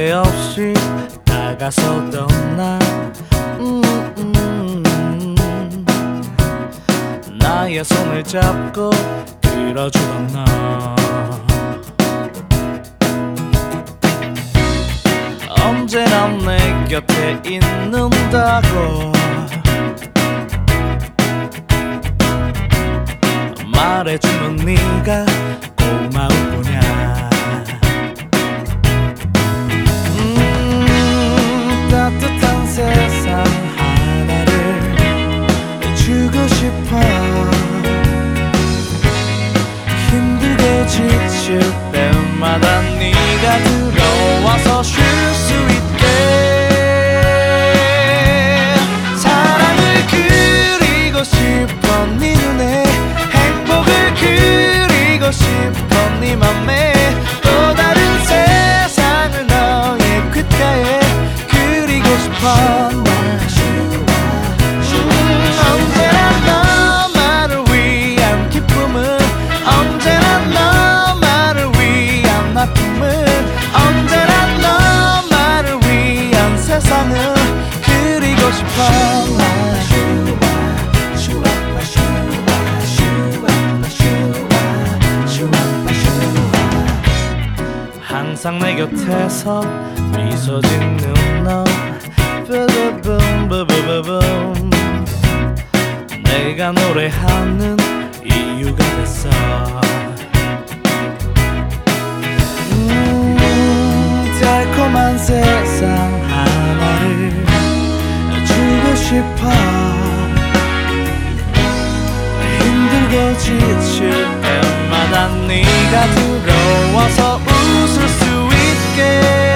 때 없이 다가서던 나 나의 손을 잡고 끌어주던 너 언제나 내 곁에 있는다고 말해주는 네가 고마울 뿐이야. 따뜻한 세상 하나를 주고 싶어. 힘들고 지칠 때마다 네가 들어와서 쉴 수 있게 사랑을 그리고 싶어. 네 눈에 행복을 그리고 싶어. 네 맘에 또 다른 세상을 너의 귓가에 그리고 싶어. 언제나 너만을 위한 기쁨은 언제나 너만을 위한 아픔은 언제나 너만을 위한 세상을 그리고 싶어. 항상 내 곁에서 미소 짓는 너 뿜뿜뿜뿜뿜 내가 노래하는 이유가 됐어. 달콤한 세상 하나를 주고 싶어. 힘들고 지칠 때마다 네가 들어와서 웃을 수 있게